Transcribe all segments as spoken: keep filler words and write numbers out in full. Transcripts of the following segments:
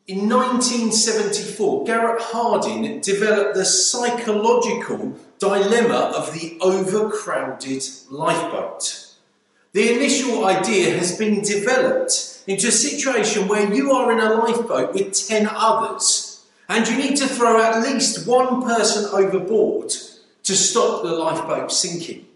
In nineteen seventy-four, Garrett Hardin developed the psychological dilemma of the overcrowded lifeboat. The initial idea has been developed into a situation where you are in a lifeboat with ten others, and you need to throw at least one person overboard to stop the lifeboat sinking.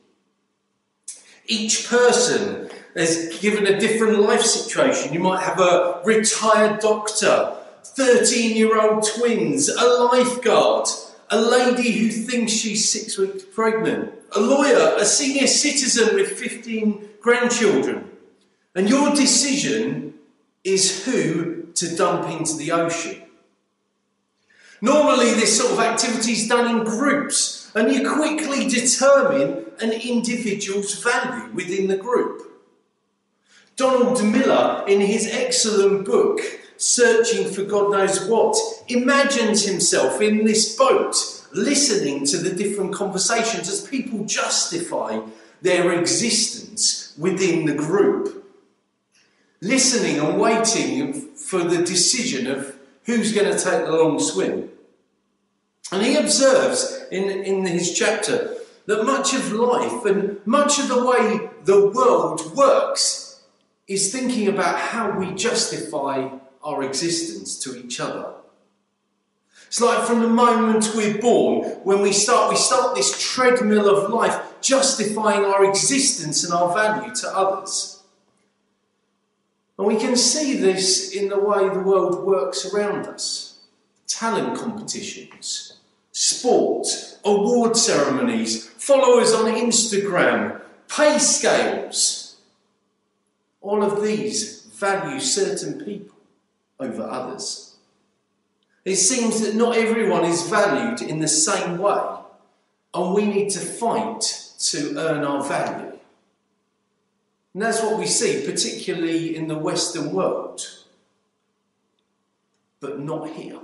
Each person is given a different life situation. You might have a retired doctor, thirteen-year-old twins, a lifeguard, a lady who thinks she's six weeks pregnant, a lawyer, a senior citizen with fifteen grandchildren. And your decision is who to dump into the ocean. Normally this sort of activity is done in groups, and you quickly determine an individual's value within the group. Donald Miller, in his excellent book, Searching for God Knows What, imagines himself in this boat, listening to the different conversations as people justify their existence within the group. Listening and waiting for the decision of who's going to take the long swim. And he observes in, in his chapter that much of life and much of the way the world works is thinking about how we justify our existence to each other. It's like from the moment we're born, when we start, we start this treadmill of life justifying our existence and our value to others. And we can see this in the way the world works around us. Talent competitions, sport, award ceremonies, followers on Instagram, pay scales. All of these value certain people over others. It seems that not everyone is valued in the same way, and we need to fight to earn our value. And that's what we see, particularly in the Western world, but not here.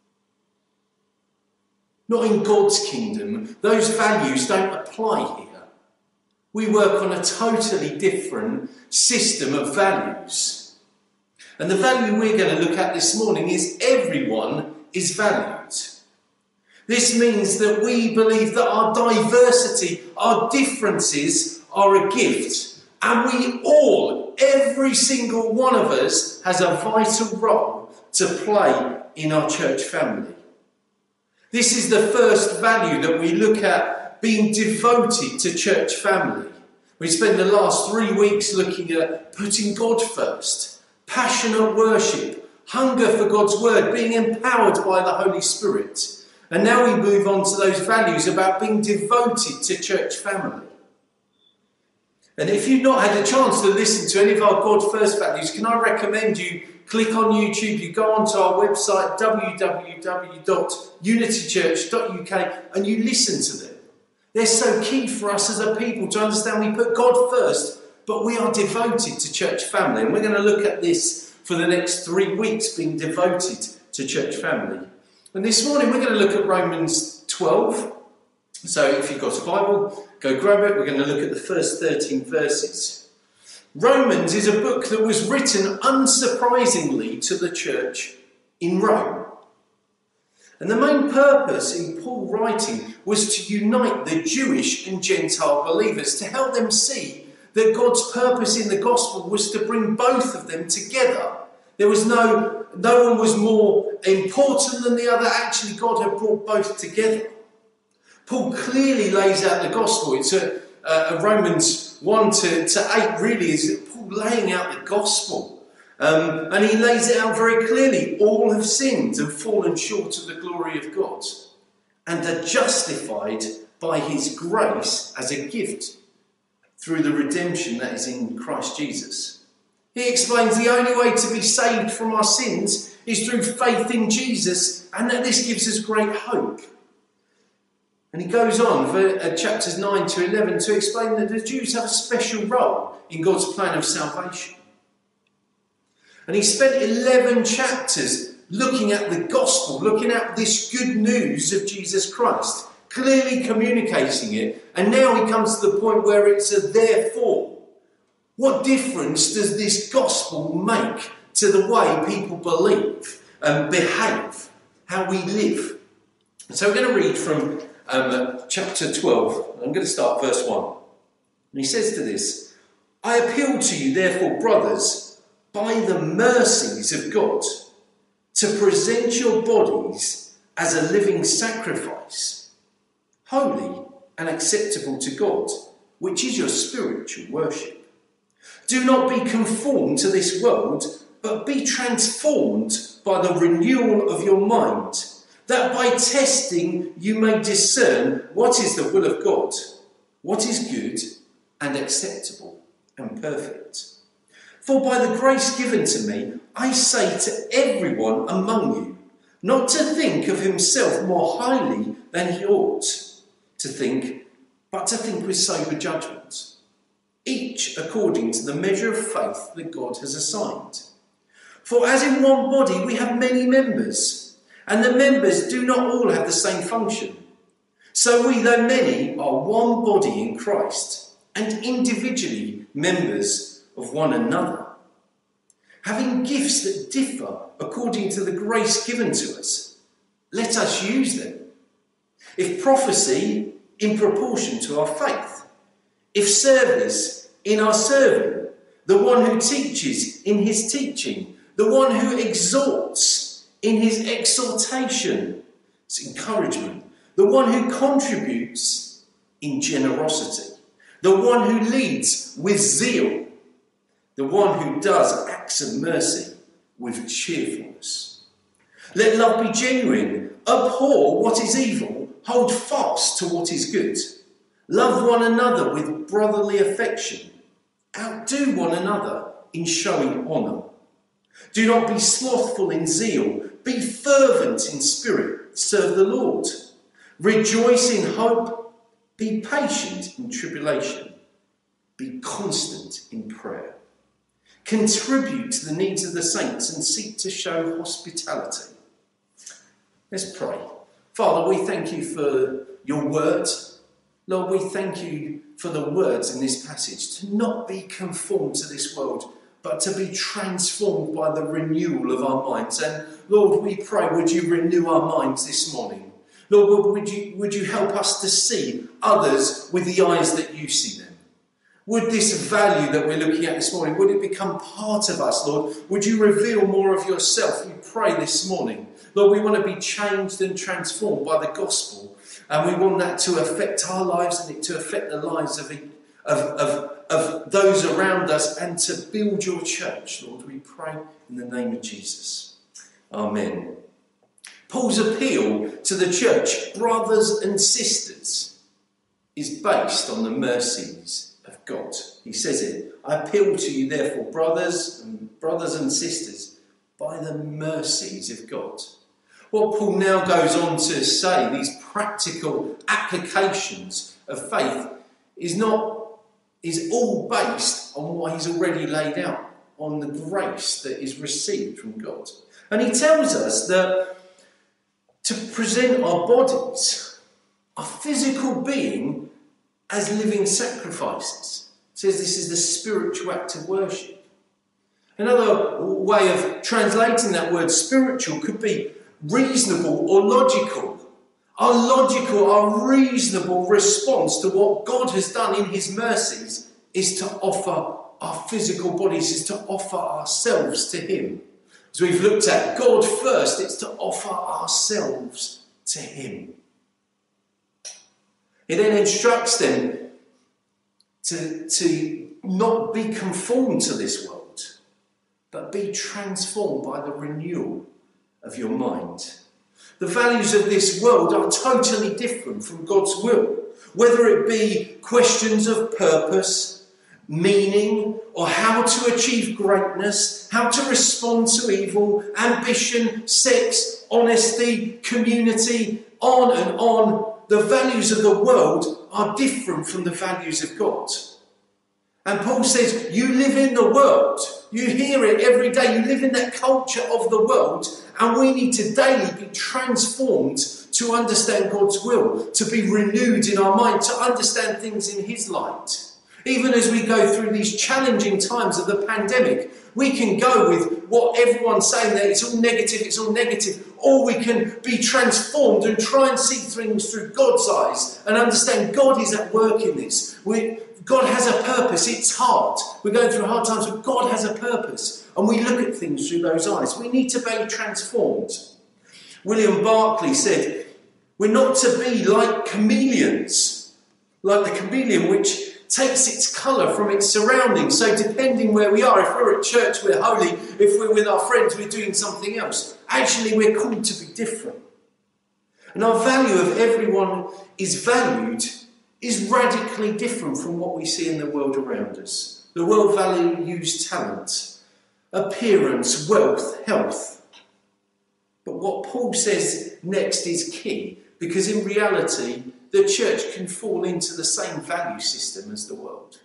Not in God's kingdom. Those values don't apply here. We work on a totally different system of values. And the value we're going to look at this morning is everyone is valued. This means that we believe that our diversity, our differences are a gift. And we all, every single one of us, has a vital role to play in our church family. This is the first value that we look at, being devoted to church family. We spend the last three weeks looking at putting God first, passionate worship, hunger for God's word, being empowered by the Holy Spirit. And now we move on to those values about being devoted to church family. And if you've not had a chance to listen to any of our God First values, can I recommend you click on YouTube, you go onto our website, w w w dot unity church dot u k, and you listen to them. They're so key for us as a people to understand we put God first, but we are devoted to church family. And we're going to look at this for the next three weeks, being devoted to church family. And this morning we're going to look at Romans twelve. So if you've got a Bible, go grab it. We're going to look at the first thirteen verses. Romans is a book that was written unsurprisingly to the church in Rome. And the main purpose in Paul writing was to unite the Jewish and Gentile believers, to help them see that God's purpose in the gospel was to bring both of them together. There was no, no one was more important than the other. Actually, God had brought both together. Paul clearly lays out the gospel. It's a, a Romans one to, to eight really is Paul laying out the gospel. Um, and he lays it out very clearly. All have sinned and fallen short of the glory of God, and are justified by his grace as a gift through the redemption that is in Christ Jesus. He explains the only way to be saved from our sins is through faith in Jesus, and that this gives us great hope. And he goes on for uh, chapters nine to eleven to explain that the Jews have a special role in God's plan of salvation. And he spent eleven chapters looking at the gospel, looking at this good news of Jesus Christ, clearly communicating it. And now he comes to the point where it's a therefore. What difference does this gospel make to the way people believe? um, behave, how we live. And so we're going to read from um, chapter twelve. I'm going to start verse one. And he says to this, I appeal to you, therefore, brothers, by the mercies of God, to present your bodies as a living sacrifice, holy and acceptable to God, which is your spiritual worship. Do not be conformed to this world, but be transformed by the renewal of your mind, that by testing you may discern what is the will of God, what is good and acceptable and perfect. For by the grace given to me, I say to everyone among you, not to think of himself more highly than he ought to think, but to think with sober judgment, each according to the measure of faith that God has assigned. For as in one body we have many members, and the members do not all have the same function. So we, though many, are one body in Christ, and individually members of one another, having gifts that differ according to the grace given to us. Let us use them. If prophecy, in proportion to our faith. If service, in our serving. The one who teaches, in his teaching. The one who exhorts, in his exhortation. It's encouragement. The one who contributes, in generosity. The one who leads, with zeal. The one who does acts of mercy, with cheerfulness. Let love be genuine. Abhor what is evil. Hold fast to what is good. Love one another with brotherly affection. Outdo one another in showing honour. Do not be slothful in zeal. Be fervent in spirit. Serve the Lord. Rejoice in hope. Be patient in tribulation. Be constant in prayer. Contribute to the needs of the saints and seek to show hospitality. Let's pray. Father, we thank you for your word. Lord, we thank you for the words in this passage, to not be conformed to this world, but to be transformed by the renewal of our minds. And Lord, we pray, would you renew our minds this morning? Lord, would you, would you help us to see others with the eyes that you see them? Would this value that we're looking at this morning, would it become part of us, Lord? Would you reveal more of yourself? We pray this morning. Lord, we want to be changed and transformed by the gospel. And we want that to affect our lives and it to affect the lives of, of, of, of those around us and to build your church, Lord. We pray in the name of Jesus. Amen. Paul's appeal to the church, brothers and sisters, is based on the mercies of God. He says it, I appeal to you, therefore, brothers and brothers and sisters, by the mercies of God. What Paul now goes on to say, these practical applications of faith, is not is all based on what he's already laid out, on the grace that is received from God. And he tells us that to present our bodies, our physical being, as living sacrifices. He says this is the spiritual act of worship. Another way of translating that word spiritual could be reasonable or logical. Our logical, our reasonable response to what God has done in his mercies is to offer our physical bodies, is to offer ourselves to him. As we've looked at, God first, it's to offer ourselves to him. He then instructs them to, to not be conformed to this world, but be transformed by the renewal of your mind. The values of this world are totally different from God's will, whether it be questions of purpose, meaning, or how to achieve greatness, how to respond to evil, ambition, sex, honesty, community, on and on. The values of the world are different from the values of God. And Paul says, you live in the world. You hear it every day. You live in that culture of the world. And we need to daily be transformed to understand God's will, to be renewed in our mind, to understand things in his light. Even as we go through these challenging times of the pandemic, we can go with what everyone's saying that it's all negative, it's all negative, or we can be transformed and try and see things through God's eyes and understand God is at work in this. We, God has a purpose. It's hard. We're going through hard times, but God has a purpose. And we look at things through those eyes. We need to be transformed. William Barclay said, we're not to be like chameleons, like the chameleon which takes its colour from its surroundings. So depending where we are, if we're at church, we're holy. If we're with our friends, we're doing something else. Actually, we're called to be different. And our value of everyone is valued is radically different from what we see in the world around us. The world values talent, appearance, wealth, health. But what Paul says next is key, because in reality, the church can fall into the same value system as the world.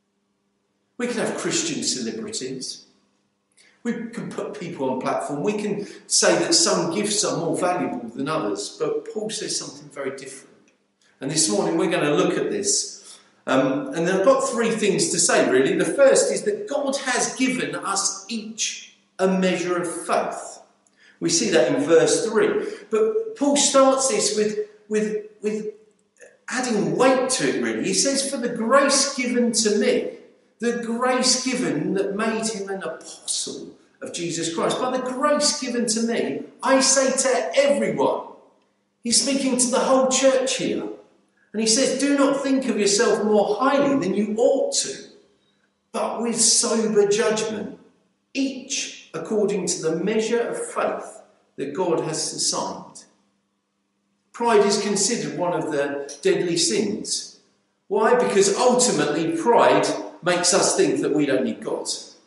We can have Christian celebrities. We can put people on platform. We can say that some gifts are more valuable than others. But Paul says something very different. And this morning we're going to look at this. Um, and I've got three things to say, really. The first is that God has given us each a measure of faith. We see that in verse three. But Paul starts this with, with, with adding weight to it, really. He says, for the grace given to me, the grace given that made him an apostle of Jesus Christ. By the grace given to me, I say to everyone. He's speaking to the whole church here. And he says, do not think of yourself more highly than you ought to, but with sober judgment, each according to the measure of faith that God has assigned. Pride is considered one of the deadly sins. Why? Because ultimately pride makes us think that we don't need God.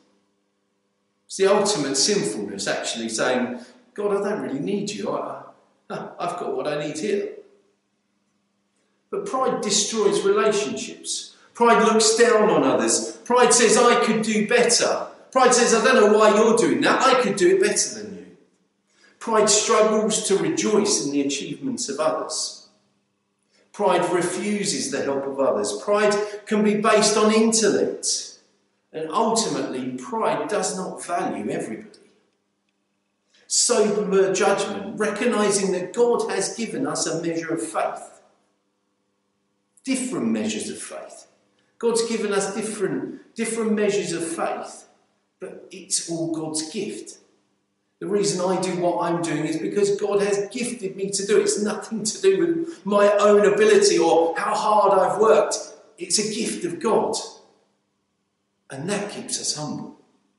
It's the ultimate sinfulness, actually, saying, God, I don't really need you. I, I've got what I need here. But pride destroys relationships. Pride looks down on others. Pride says, I could do better. Pride says, I don't know why you're doing that. I could do it better than you. Pride struggles to rejoice in the achievements of others. Pride refuses the help of others. Pride can be based on intellect. And ultimately, pride does not value everybody. Sober judgment, recognising that God has given us a measure of faith. Different measures of faith. God's given us different, different measures of faith, but it's all God's gift. The reason I do what I'm doing is because God has gifted me to do it. It's nothing to do with my own ability or how hard I've worked. It's a gift of God. And that keeps us humble.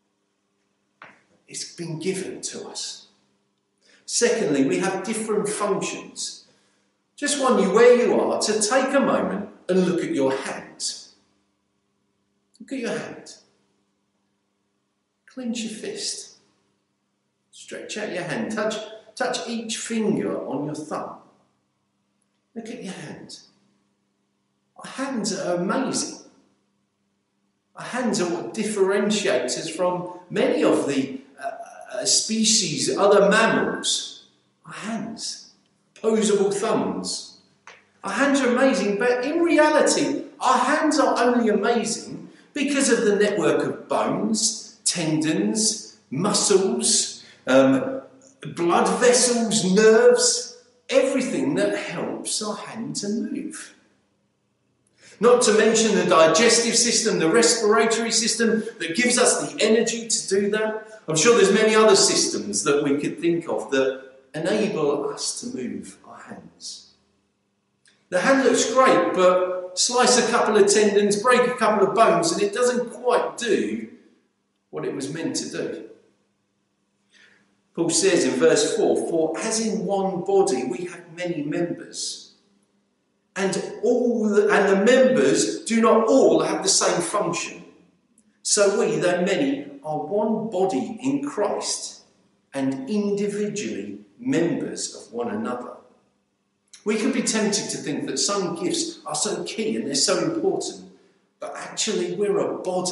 It's been given to us. Secondly, we have different functions. Just want you where you are to take a moment and look at your hand. Look at your hand. Clench your fist. Stretch out your hand. Touch, touch each finger on your thumb. Look at your hand. Our hands are amazing. Our hands are what differentiates us from many of the uh, uh, species, other mammals. Our hands. Opposable thumbs. Our hands are amazing, but in reality, our hands are only amazing because of the network of bones, tendons, muscles, um, blood vessels, nerves, everything that helps our hand to move. Not to mention the digestive system, the respiratory system that gives us the energy to do that. I'm sure there's many other systems that we could think of that enable us to move our hands. The hand looks great, but slice a couple of tendons, break a couple of bones, and it doesn't quite do what it was meant to do. Paul says in verse four, for as in one body we have many members, and all the, and the members do not all have the same function. So we, though many, are one body in Christ, and individually members of one another. We can be tempted to think that some gifts are so key and they're so important, but actually we're a body.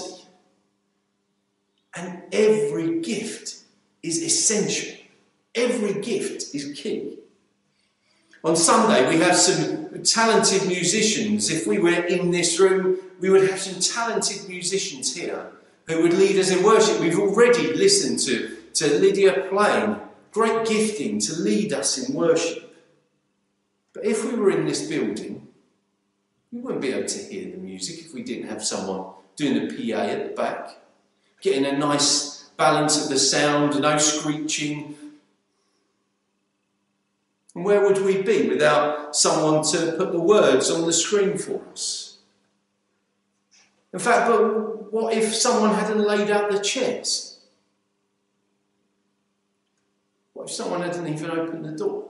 And every gift is essential. Every gift is key. On Sunday we have some talented musicians. If we were in this room, we would have some talented musicians here who would lead us in worship. We've already listened to, to Lydia playing, great gifting to lead us in worship. But if we were in this building, we wouldn't be able to hear the music if we didn't have someone doing the P A at the back, getting a nice balance of the sound, no screeching. And where would we be without someone to put the words on the screen for us? In fact, but what if someone hadn't laid out the chairs? What if someone hadn't even opened the door?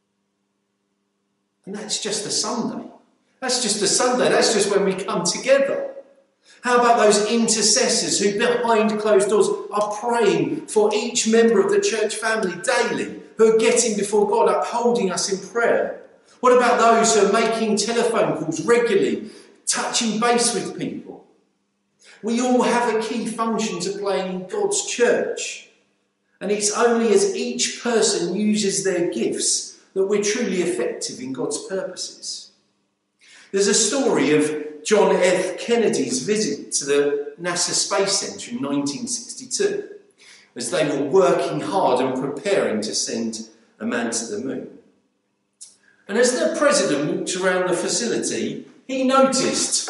And that's just a Sunday. That's just a Sunday. That's just when we come together. How about those intercessors who behind closed doors are praying for each member of the church family daily, who are getting before God, upholding us in prayer? What about those who are making telephone calls regularly, touching base with people? We all have a key function to play in God's church. And it's only as each person uses their gifts that we're truly effective in God's purposes. There's a story of John F. Kennedy's visit to the NASA Space Centre in nineteen sixty-two, as they were working hard and preparing to send a man to the moon. And as the president walked around the facility, he noticed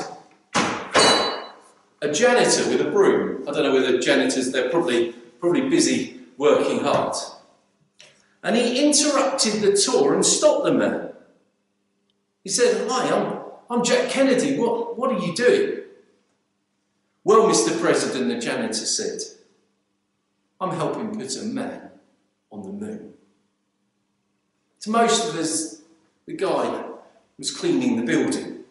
a janitor with a broom. I don't know whether janitors, they're probably, probably busy working hard. And he interrupted the tour and stopped the man. He said, "Hi, I'm, I'm Jack Kennedy. What, what are you doing?" "Well, Mister President," the janitor said, "I'm helping put a man on the moon." To most of us, the guy was cleaning the building.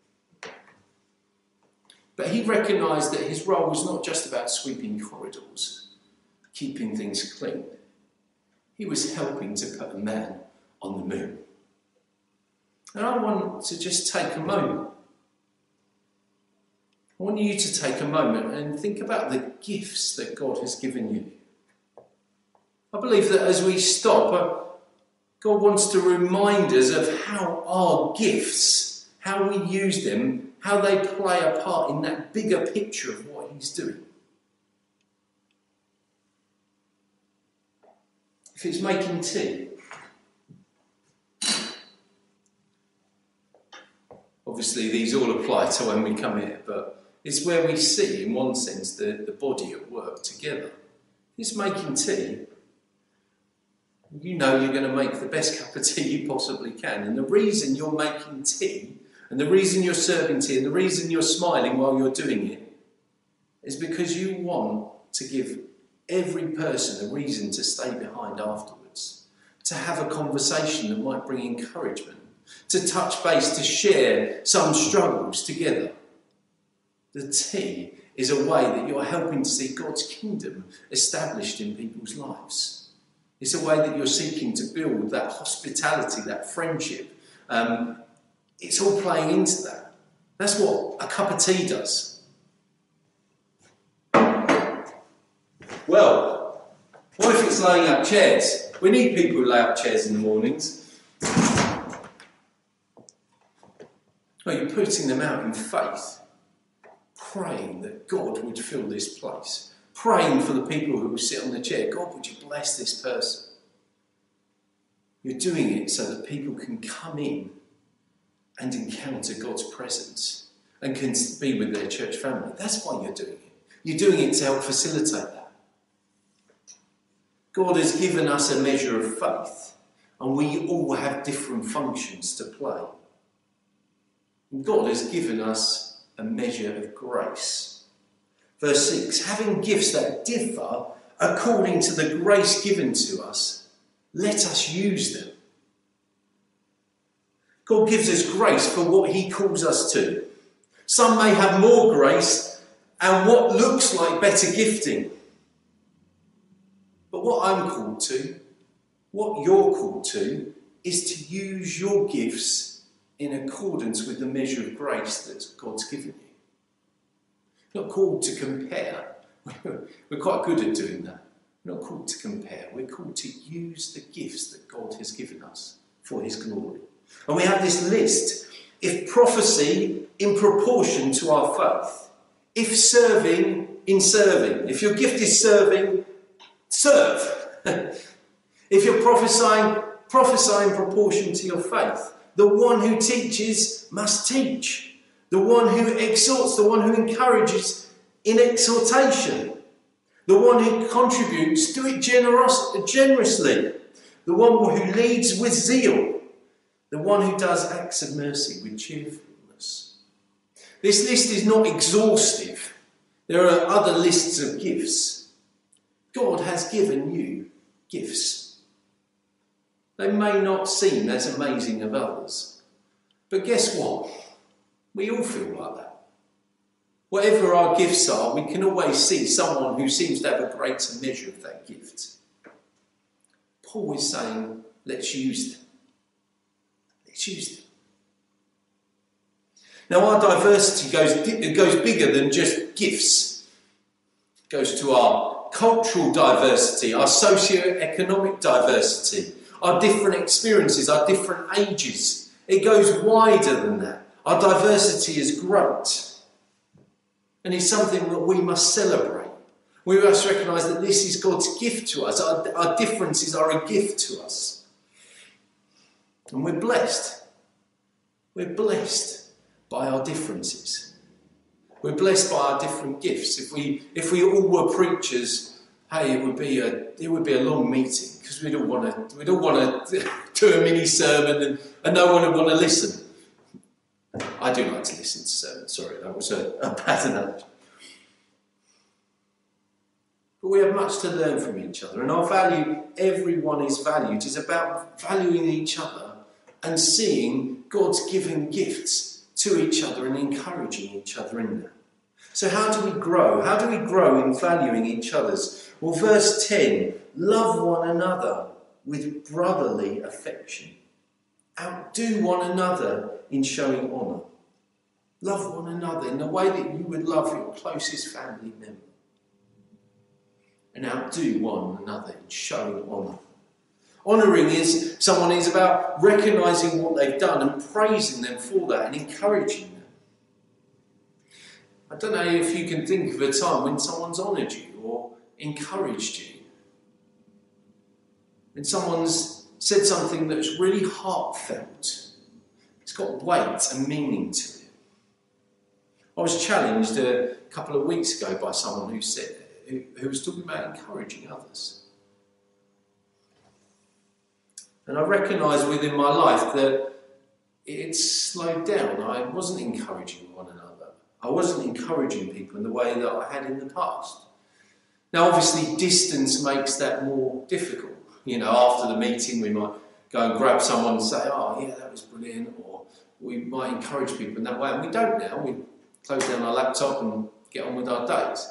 But he recognised that his role was not just about sweeping corridors, keeping things clean. He was helping to put a man on the moon. And I want to just take a moment. I want you to take a moment and think about the gifts that God has given you. I believe that as we stop, God wants to remind us of how our gifts, how we use them, how they play a part in that bigger picture of what He's doing. If it's making tea, obviously these all apply to when we come here, but it's where we see, in one sense, the, the body at work together. If it's making tea, you know you're going to make the best cup of tea you possibly can. And the reason you're making tea, and the reason you're serving tea, and the reason you're smiling while you're doing it, is because you want to give every person a reason to stay behind afterwards, to have a conversation that might bring encouragement, to touch base, to share some struggles together. The tea is a way that you're helping to see God's kingdom established in people's lives. It's a way that you're seeking to build that hospitality, that friendship. Um, it's all playing into that. That's what a cup of tea does. Well, what if it's laying out chairs? We need people who lay out chairs in the mornings. Well, you're putting them out in faith, praying that God would fill this place, praying for the people who will sit on the chair. God, would you bless this person? You're doing it so that people can come in and encounter God's presence and can be with their church family. That's why you're doing it. You're doing it to help facilitate that. God has given us a measure of faith, and we all have different functions to play. And God has given us a measure of grace. Verse six, having gifts that differ according to the grace given to us, let us use them. God gives us grace for what He calls us to. Some may have more grace and what looks like better gifting. But what I'm called to, what you're called to, is to use your gifts in accordance with the measure of grace that God's given you. You're not called to compare. We're quite good at doing that. We're not called to compare. We're called to use the gifts that God has given us for His glory. And we have this list. If prophecy, in proportion to our faith. If serving, in serving. If your gift is serving, serve. If you're prophesying, prophesy in proportion to your faith. The one who teaches must teach. The one who exhorts, the one who encourages in exhortation. The one who contributes, do it generous, generously. The one who leads with zeal. The one who does acts of mercy with cheerfulness. This list is not exhaustive. There are other lists of gifts. God has given you gifts. They may not seem as amazing as others. But guess what? We all feel like that. Whatever our gifts are, we can always see someone who seems to have a greater measure of that gift. Paul is saying, let's use them. Let's use them. Now our diversity goes, it goes bigger than just gifts. It goes to our cultural diversity, our socio-economic diversity, our different experiences, our different ages. It goes wider than that. Our diversity is great. And it's something that we must celebrate. We must recognise that this is God's gift to us. Our, our differences are a gift to us. And we're blessed. We're blessed by our differences. We're blessed by our different gifts. If we if we all were preachers, hey, it would be a it would be a long meeting because we'd all want to we'd all want to do a mini sermon and, and no one would want to listen. I do like to listen to sermons. Sorry, that was a, a bad analogy. But we have much to learn from each other, and our value, everyone is valued, is about valuing each other and seeing God's given gifts to each other and encouraging each other in that. So how do we grow? How do we grow in valuing each other's? Well, verse ten, love one another with brotherly affection. Outdo one another in showing honour. Love one another in the way that you would love your closest family member. And outdo one another in showing honour. Honouring is someone is about recognising what they've done and praising them for that and encouraging them. I don't know if you can think of a time when someone's honoured you or encouraged you. When someone's said something that's really heartfelt. It's got weight and meaning to it. I was challenged a couple of weeks ago by someone who said, who, who was talking about encouraging others. And I recognised within my life that it slowed down. I wasn't encouraging one another. I wasn't encouraging people in the way that I had in the past. Now, obviously, distance makes that more difficult. You know, after the meeting, we might go and grab someone and say, oh, yeah, that was brilliant. Or we might encourage people in that way. And we don't now. We close down our laptop and get on with our days.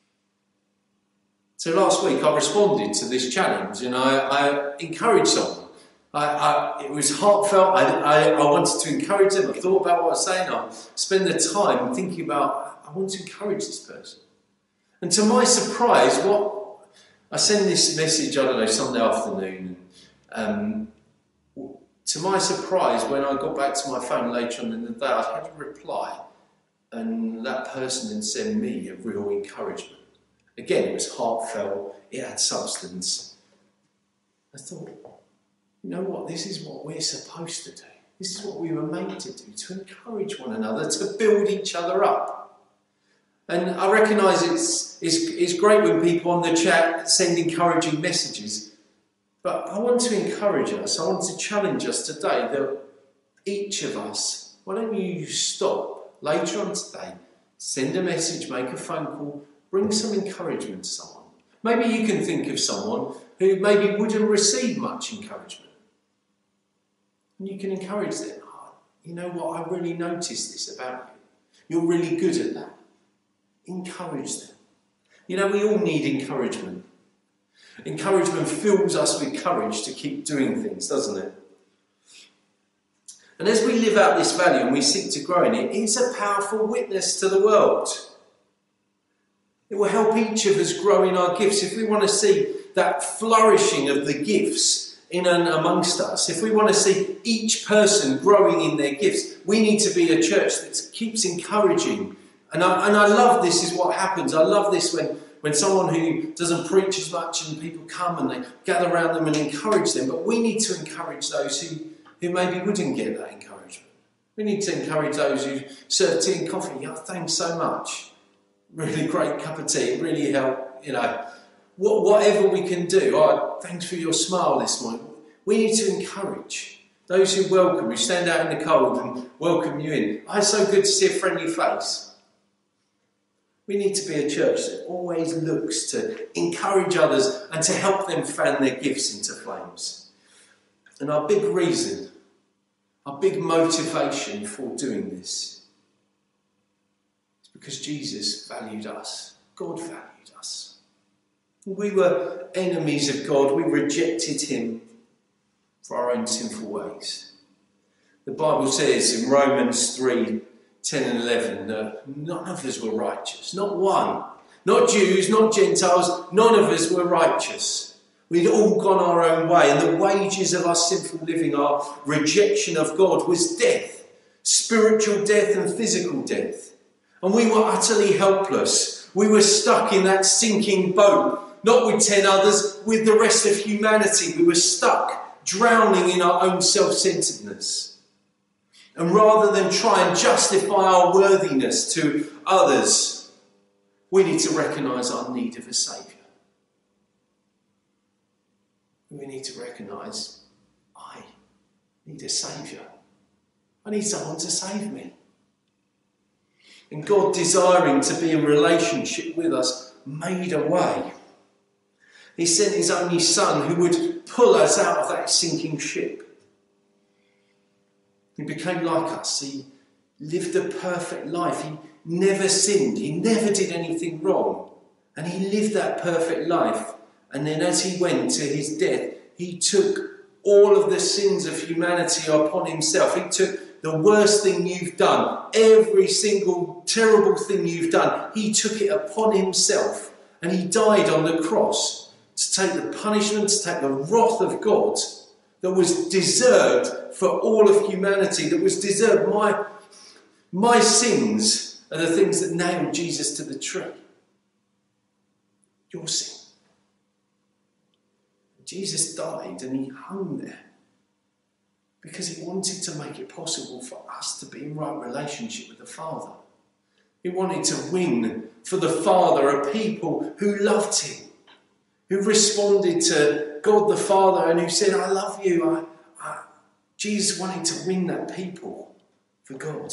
So last week, I responded to this challenge and I, I encouraged someone. I, I, it was heartfelt. I, I, I wanted to encourage them. I thought about what I was saying. I spent the time thinking about, I want to encourage this person. And to my surprise, what I send this message, I don't know, Sunday afternoon. And, um, to my surprise, when I got back to my phone later on in the day, I had a reply. And that person had sent me a real encouragement. Again, it was heartfelt. It had substance. I thought, you know what? This is what we're supposed to do. This is what we were made to do, to encourage one another, to build each other up. And I recognise it's, it's, it's great when people on the chat send encouraging messages, but I want to encourage us, I want to challenge us today that each of us, why don't you stop later on today, send a message, make a phone call, bring some encouragement to someone. Maybe you can think of someone who maybe wouldn't receive much encouragement. And you can encourage them. Oh, you know what, I really noticed this about you. You're really good at that. Encourage them. You know, we all need encouragement. Encouragement fills us with courage to keep doing things, doesn't it? And as we live out this value and we seek to grow in it, it's a powerful witness to the world. It will help each of us grow in our gifts. If we want to see that flourishing of the gifts in and amongst us, if we want to see each person growing in their gifts, we need to be a church that keeps encouraging And I, and I love this is what happens. I love this when, when someone who doesn't preach as much and people come and they gather around them and encourage them. But we need to encourage those who, who maybe wouldn't get that encouragement. We need to encourage those who serve tea and coffee. Oh, thanks so much. Really great cup of tea. It really helped, you know. What, whatever we can do. Oh, thanks for your smile this morning. We need to encourage those who welcome, who stand out in the cold and welcome you in. Oh, it's so good to see a friendly face. We need to be a church that always looks to encourage others and to help them fan their gifts into flames. And our big reason, our big motivation for doing this is because Jesus valued us. God valued us. We were enemies of God. We rejected him for our own sinful ways. The Bible says in Romans three, ten and eleven that none of us were righteous. Not one. Not Jews, not Gentiles. None of us were righteous. We'd all gone our own way. And the wages of our sinful living, our rejection of God, was death. Spiritual death and physical death. And we were utterly helpless. We were stuck in that sinking boat. Not with ten others, with the rest of humanity. We were stuck, drowning in our own self-centeredness. And rather than try and justify our worthiness to others, we need to recognise our need of a saviour. We need to recognise, I need a saviour. I need someone to save me. And God, desiring to be in relationship with us, made a way. He sent his only son who would pull us out of that sinking ship. He became like us. He lived a perfect life. He never sinned. He never did anything wrong. And he lived that perfect life. And then as he went to his death, he took all of the sins of humanity upon himself. He took the worst thing you've done, every single terrible thing you've done. He took it upon himself. And he died on the cross to take the punishment, to take the wrath of God that was deserved for all of humanity, that was deserved. My, my sins are the things that nailed Jesus to the tree. Your sin. Jesus died and he hung there because he wanted to make it possible for us to be in right relationship with the Father. He wanted to win for the Father a people who loved him, who responded to God the Father and who said, I love you. I, I, Jesus wanted to win that people for God.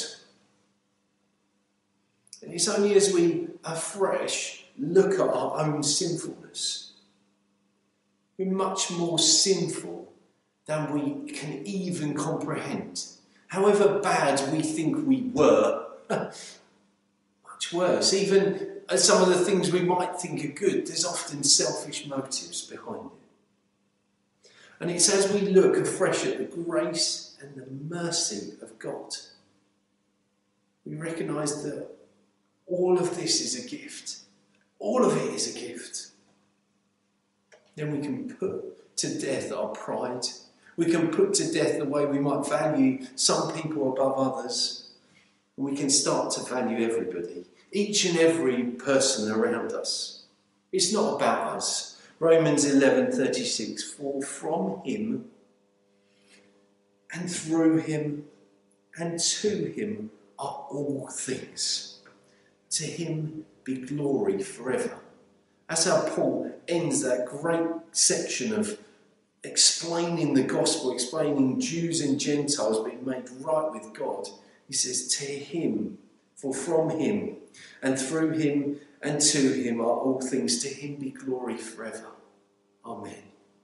And it's only as we afresh look at our own sinfulness, we're much more sinful than we can even comprehend. However bad we think we were, much worse. Even some of the things we might think are good, there's often selfish motives behind it. And it's as we look afresh at the grace and the mercy of God, we recognise that all of this is a gift. All of it is a gift. Then we can put to death our pride. We can put to death the way we might value some people above others. And we can start to value everybody. Each and every person around us. It's not about us. Romans eleven thirty-six. For from him and through him and to him are all things. To him be glory forever. That's how Paul ends that great section of explaining the gospel, explaining Jews and Gentiles being made right with God. He says, to him, for from him and through him and to him are all things. To him be glory forever. Amen.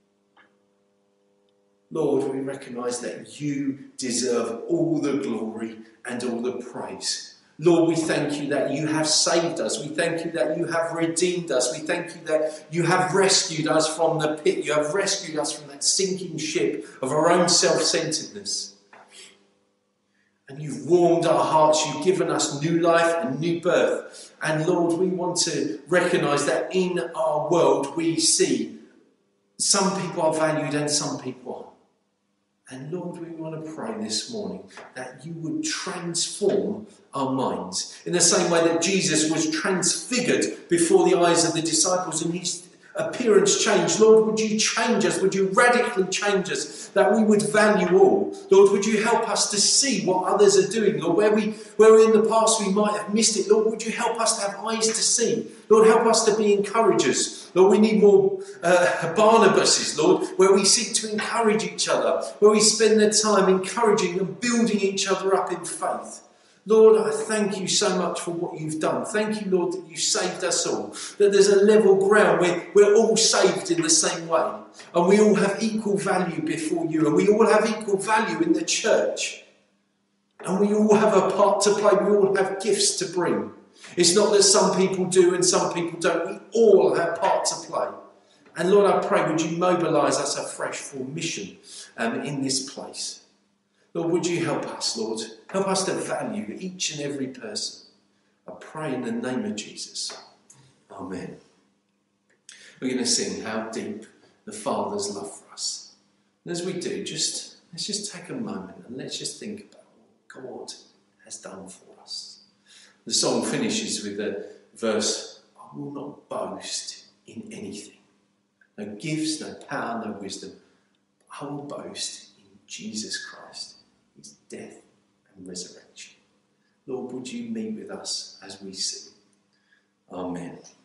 Lord, we recognise that you deserve all the glory and all the praise. Lord, we thank you that you have saved us. We thank you that you have redeemed us. We thank you that you have rescued us from the pit. You have rescued us from that sinking ship of our own self-centeredness. And you've warmed our hearts. You've given us new life and new birth. And Lord, we want to recognise that in our world we see some people are valued and some people aren't. And Lord, we want to pray this morning that you would transform our minds in the same way that Jesus was transfigured before the eyes of the disciples and his appearance changed. Lord, would you change us? Would you radically change us that we would value all? Lord, would you help us to see what others are doing? Lord, where we where in the past we might have missed it, Lord, would you help us to have eyes to see? Lord, help us to be encouragers. Lord, we need more uh, Barnabases, Lord, where we seek to encourage each other, where we spend the time encouraging and building each other up in faith. Lord, I thank you so much for what you've done. Thank you, Lord, that you saved us all. That there's a level ground where we're all saved in the same way. And we all have equal value before you. And we all have equal value in the church. And we all have a part to play. We all have gifts to bring. It's not that some people do and some people don't. We all have part to play. And Lord, I pray, would you mobilise us afresh for mission um, in this place. Lord, would you help us, Lord? Help us to value each and every person. I pray in the name of Jesus. Amen. We're going to sing How Deep the Father's Love for Us. And as we do, just let's just take a moment and let's just think about what God has done for us. The song finishes with the verse, I will not boast in anything. No gifts, no power, no wisdom. I will boast in Jesus Christ. His death and resurrection. Lord, would you meet with us as we sing? Amen.